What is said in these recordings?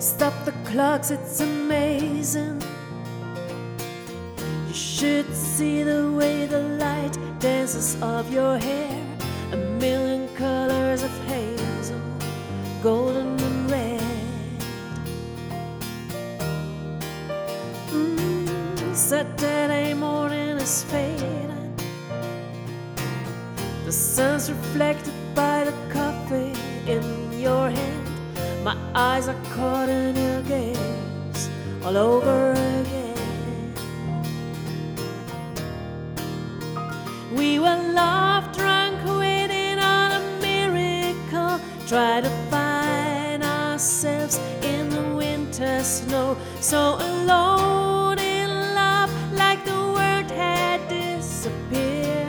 Stop the clocks, it's amazing. You should see the way the light dances off your hair. A million colors of hazel, golden and red. Saturday morning is fading. The sun's reflected by the coffee in your hand. My eyes are caught in your gaze all over again. We were love drunk, waiting on a miracle. Try to find ourselves in the winter snow. So alone in love, like the world had disappeared.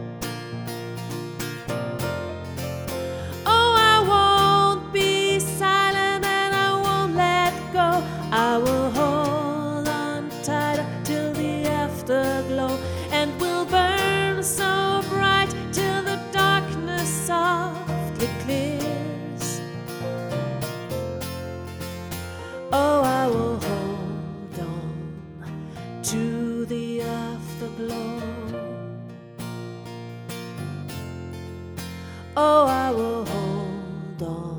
I will hold on tighter till the afterglow, and we'll burn so bright till the darkness softly clears. Oh, I will hold on to the afterglow. Oh, I will hold on.